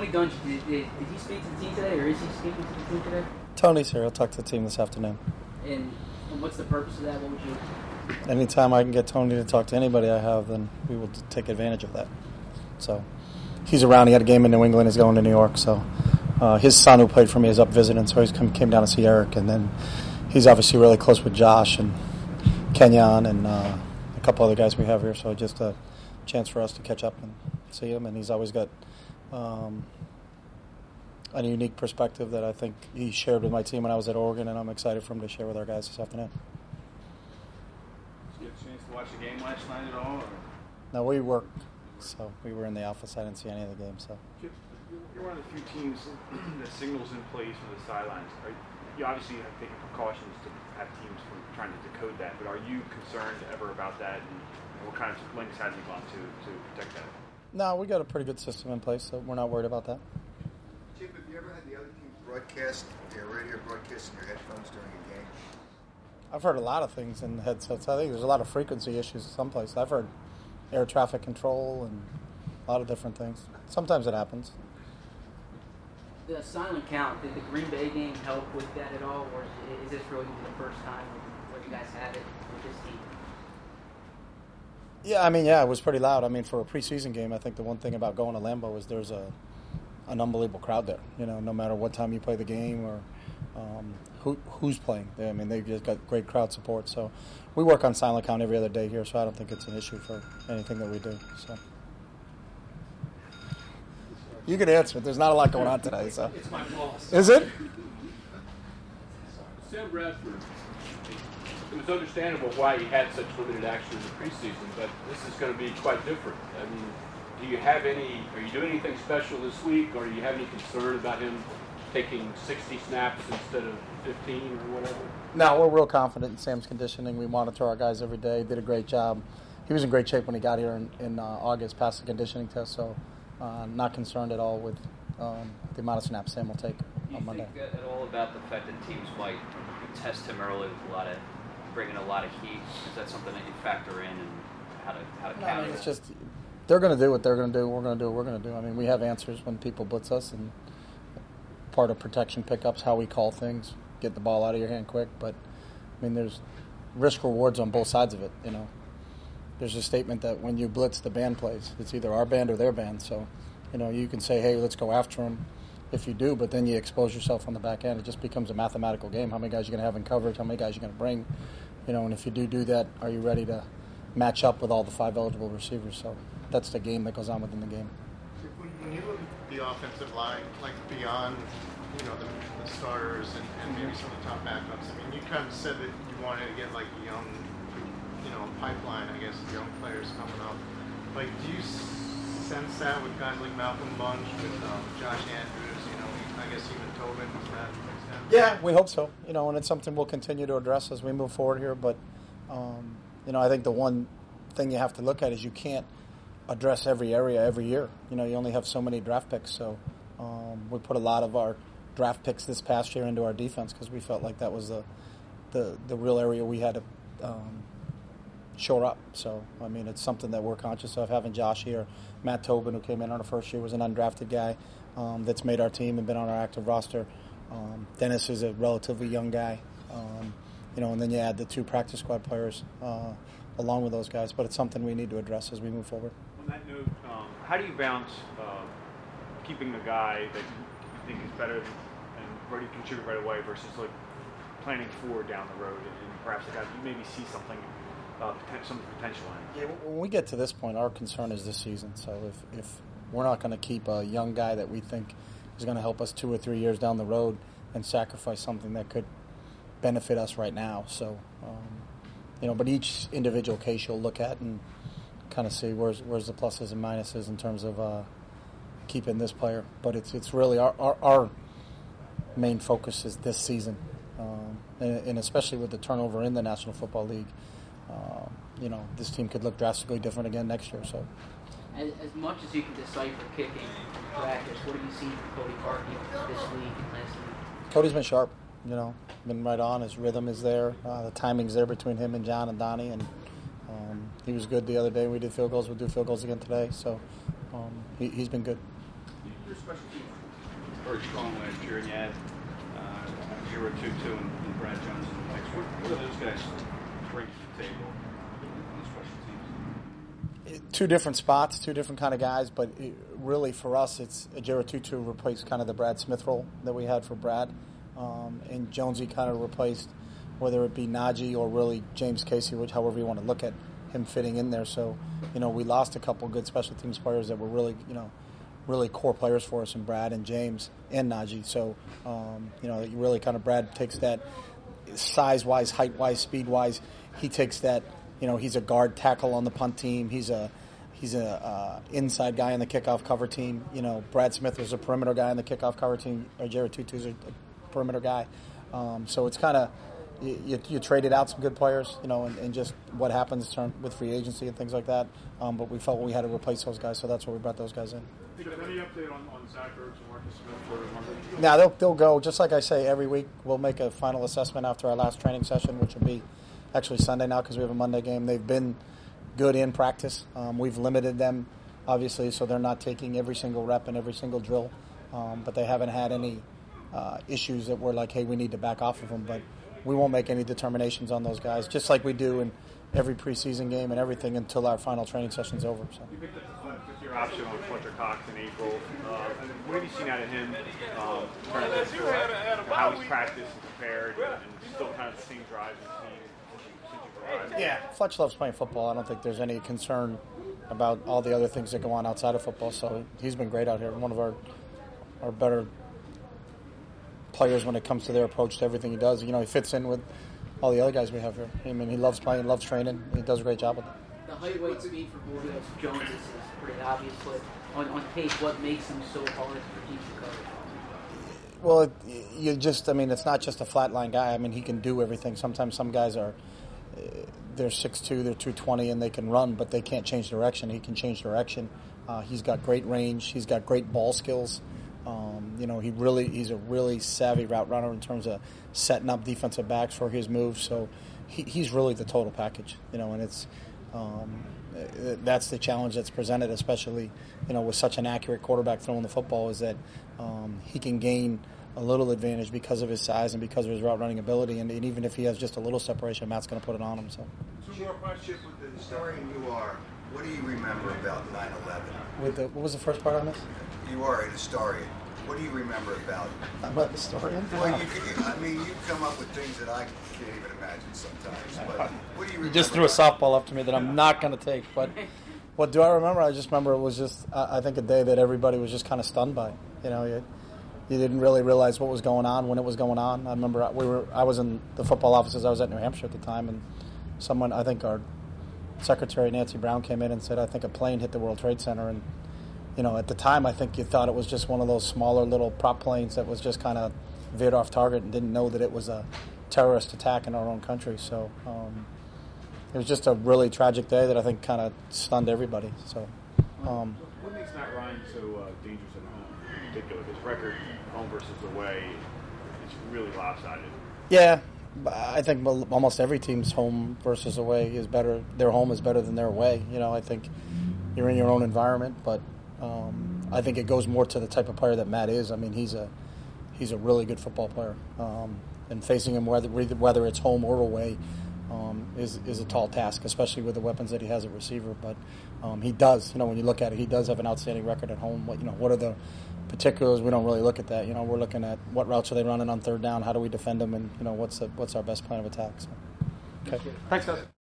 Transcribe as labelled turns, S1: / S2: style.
S1: Dungy, did he speak to the team today, or is he speaking to the team today?
S2: Tony's here. He'll talk to the team this afternoon.
S1: And what's the purpose of that? What would you...
S2: Anytime I can get Tony to talk to anybody I have, then we will take advantage of that. So he's around. He had a game in New England. He's going to New York. So his son, who played for me, is up visiting. So he came down to see Eric. And then he's obviously really close with Josh and Kenyon and a couple other guys we have here. So just a chance for us to catch up and see him. And he's always got a unique perspective that I think he shared with my team when I was at Oregon, and I'm excited for him to share with our guys this afternoon.
S3: Did you get a chance to watch the game last night at all? Or?
S2: No, we worked, so we were in the office. I didn't see any of the game. So
S3: You're one of the few teams that signals in plays from the sidelines. You obviously have taken precautions to have teams from trying to decode that, but are you concerned ever about that, and what kind of lengths have you gone to protect that?
S2: No, we got a pretty good system in place, so we're not worried about that.
S4: Chip, have you ever had the other teams broadcast their radio broadcast in your headphones during a game?
S2: I've heard a lot of things in the headsets. I think there's a lot of frequency issues someplace. I've heard air traffic control and a lot of different things. Sometimes it happens.
S1: The silent count, did the Green Bay game help with that at all, or is this really the first time where you guys had it with this team?
S2: Yeah, it was pretty loud. I mean, for a preseason game, I think the one thing about going to Lambeau is there's an unbelievable crowd there. You know, no matter what time you play the game or who's playing. I mean, they've just got great crowd support. So we work on silent count every other day here, so I don't think it's an issue for anything that we do. So you can answer it. There's not a lot going on today. So
S5: it's my boss.
S2: Is it?
S5: Sam Bradford. It was understandable why he had such limited action in the preseason, but this is going to be quite different. I mean, are you doing anything special this week, or do you have any concern about him taking 60 snaps instead of 15 or whatever?
S2: No, we're real confident in Sam's conditioning. We monitor our guys every day. Did a great job. He was in great shape when he got here in August, passed the conditioning test, so not concerned at all with the amount of snaps Sam will take on Monday.
S6: Do you think at all about the fact that teams might test him early with bringing a lot of heat? Is that something that you factor in, and how to counter
S2: I mean, it's
S6: that?
S2: just they're going to do what they're going to do. We're going to do what we're going to do. I mean, we have answers when people blitz us, and part of protection pickups, how we call things, get the ball out of your hand quick. But I mean, there's risk rewards on both sides of it. You know, there's a statement that when you blitz, the band plays. It's either our band or their band. So, you know, you can say, hey, let's go after them. If you do, but then you expose yourself on the back end, it just becomes a mathematical game. How many guys you're going to have in coverage? How many guys you're going to bring? You know, and if you do that, are you ready to match up with all the 5 eligible receivers? So that's the game that goes on within the game.
S7: When you look at the offensive line, like beyond, you know, the starters and maybe some of the top backups, I mean, you kind of said that you wanted to get like young, you know, pipeline, I guess, of young players coming up. Like, do you sense that with guys like Malcolm Bunch, with Josh Andrews? I guess even Tobin was that.
S2: Yeah, we hope so. You know, and it's something we'll continue to address as we move forward here. But, you know, I think the one thing you have to look at is you can't address every area every year. You know, you only have so many draft picks. So we put a lot of our draft picks this past year into our defense because we felt like that was the real area we had to shore up. So, I mean, it's something that we're conscious of. Having Josh here, Matt Tobin, who came in on the first year, was an undrafted guy. That's made our team and been on our active roster. Dennis is a relatively young guy, you know, and then you add the 2 practice squad players along with those guys. But it's something we need to address as we move forward.
S3: On that note, how do you balance keeping a guy that you think is better and ready to contribute right away versus like planning for down the road and perhaps a guy that you maybe see something, some potential in?
S2: Yeah, when we get to this point, our concern is this season. So if we're not going to keep a young guy that we think is going to help us 2 or 3 years down the road and sacrifice something that could benefit us right now. So, you know, but each individual case you'll look at and kind of see where's the pluses and minuses in terms of keeping this player. But it's really our main focus is this season, and especially with the turnover in the National Football League. You know, this team could look drastically different again next year. So.
S1: As much as you can decipher kicking in practice, what have you seen from Cody Parkey this week and last week?
S2: Cody's been sharp, you know, been right on. His rhythm is there. The timing's there between him and John and Donnie. And he was good the other day. We did field goals. We'll do field goals again today. So he's been good.
S5: Your
S3: special teams?
S5: Very strong last year, and you had 0-2-2 and Brad Jones in the mix. What do those guys bring to the table on the special teams?
S2: Two different spots, two different kind of guys, but really for us, it's Ajero Tutu replaced kind of the Brad Smith role that we had for Brad, and Jonesy kind of replaced whether it be Najee or really James Casey, which however you want to look at him fitting in there. So, we lost a couple good special teams players that were really, really core players for us in Brad and James and Najee. So, you really kind of Brad takes that size-wise, height-wise, speed-wise. He takes that, he's a guard tackle on the punt team. He's a inside guy on the kickoff cover team. Brad Smith was a perimeter guy on the kickoff cover team. Jared Tutu's a perimeter guy. So it's kind of you traded out some good players, and just what happens with free agency and things like that. But we felt we had to replace those guys, so that's why we brought those guys in.
S3: Any update on Zach Ertz and Marcus Smith for Monday?
S2: Now they'll go, just like I say, every week. We'll make a final assessment after our last training session, which will be actually Sunday now because we have a Monday game. They've been good in practice. We've limited them, obviously, so they're not taking every single rep and every single drill. But they haven't had any issues that we're like, hey, we need to back off of them. But we won't make any determinations on those guys, just like we do in every preseason game and everything until our final training session's over. So.
S3: You picked up the fifth-year option on Fletcher Cox in April. What have you seen out of him in terms of how he's practiced and prepared and still kind of the same drive as since you've arrived?
S2: Yeah, Fletch loves playing football. I don't think there's any concern about all the other things that go on outside of football. So he's been great out here. One of our better players when it comes to their approach to everything he does. He fits in with all the other guys we have here. I mean, he loves playing, loves training. He does a great job with it.
S1: The height, weight, speed for Julio Jones is pretty obvious, but on tape, what makes him so hard for teams to cover?
S2: Well, it's not just a flatline guy. I mean, he can do everything. Sometimes some guys they're 6'2", they're 220, and they can run, but they can't change direction. He can change direction. He's got great range. He's got great ball skills. He's a really savvy route runner in terms of setting up defensive backs for his moves. So he's really the total package, and it's that's the challenge that's presented, especially, with such an accurate quarterback throwing the football, is that he can gain a little advantage because of his size and because of his route running ability. And even if he has just a little separation, Matt's going to put it on him. So.
S4: Two more questions. With the historian you are, what do you remember about 9/11?
S2: What was the first part on this?
S4: You are a historian. What do you remember about it?
S2: I'm a historian.
S4: Well, you come up with things that I can't even imagine sometimes. But what do you remember?
S2: You just threw a softball up to me that I'm not going to take. But what do I remember? I just remember it was just, I think, a day that everybody was just kind of stunned by. You didn't really realize what was going on when it was going on. I remember I was in the football offices. I was at New Hampshire at the time, and someone, I think our secretary, Nancy Brown, came in and said, I think a plane hit the World Trade Center. And at the time, I think you thought it was just one of those smaller little prop planes that was just kind of veered off target and didn't know that it was a terrorist attack in our own country. So it was just a really tragic day that I think kind of stunned everybody. So
S3: what makes Matt Ryan so dangerous at home in particular? His record, home versus away, is really lopsided.
S2: Yeah, I think almost every team's home versus away is better. Their home is better than their away. I think you're in your own environment, but I think it goes more to the type of player that Matt is. I mean, he's a really good football player, and facing him whether it's home or away is a tall task, especially with the weapons that he has at receiver. But he does, when you look at it, he does have an outstanding record at home. What are the particulars? We don't really look at that. We're looking at what routes are they running on third down, how do we defend them, and what's our best plan of attack. So. Okay, thanks guys.